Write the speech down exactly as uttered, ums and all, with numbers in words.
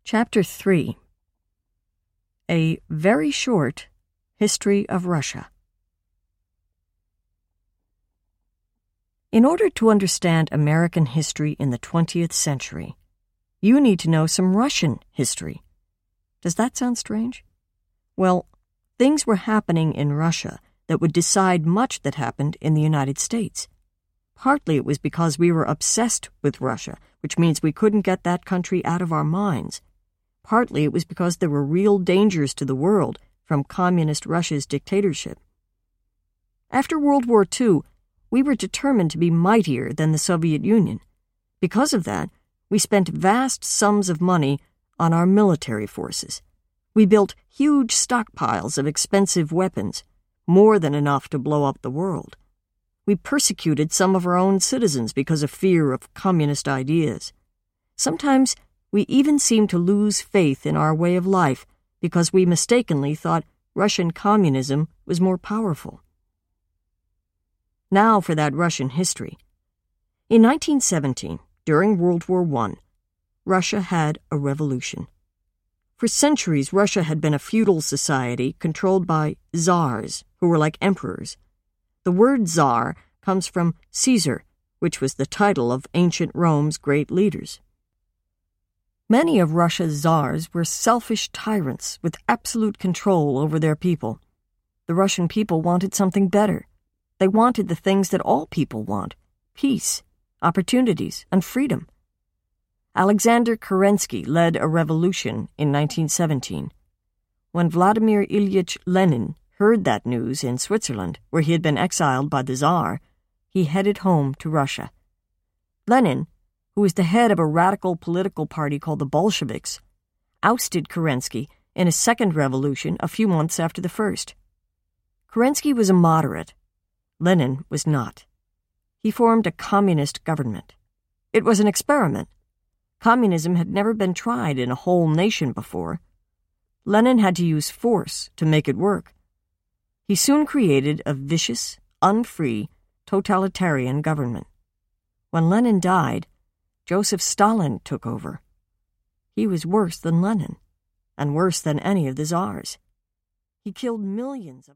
Chapter three. A Very Short History of Russia. In order to understand American history in the twentieth century, you need to know some Russian history. Does that sound strange? Well, things were happening in Russia that would decide much that happened in the United States. Partly it was because we were obsessed with Russia, which means we couldn't get that country out of our minds. Partly it was because there were real dangers to the world from communist Russia's dictatorship. After World War Two, we were determined to be mightier than the Soviet Union. Because of that, we spent vast sums of money on our military forces. We built huge stockpiles of expensive weapons, more than enough to blow up the world. We persecuted some of our own citizens because of fear of communist ideas. Sometimes we even seemed to lose faith in our way of life because we mistakenly thought Russian communism was more powerful. Now for that Russian history. In nineteen seventeen, during World War One, Russia had a revolution. For centuries, Russia had been a feudal society controlled by czars, who were like emperors. The word czar comes from Caesar, which was the title of ancient Rome's great leaders. Many of Russia's czars were selfish tyrants with absolute control over their people. The Russian people wanted something better. They wanted the things that all people want: peace, opportunities, and freedom. Alexander Kerensky led a revolution in nineteen seventeen. When Vladimir Ilyich Lenin heard that news in Switzerland, where he had been exiled by the Tsar, he headed home to Russia. Lenin, who was the head of a radical political party called the Bolsheviks, ousted Kerensky in a second revolution a few months after the first. Kerensky was a moderate. Lenin was not. He formed a communist government. It was an experiment. Communism had never been tried in a whole nation before. Lenin had to use force to make it work. He soon created a vicious, unfree, totalitarian government. When Lenin died, Joseph Stalin took over. He was worse than Lenin, and worse than any of the czars. He killed millions of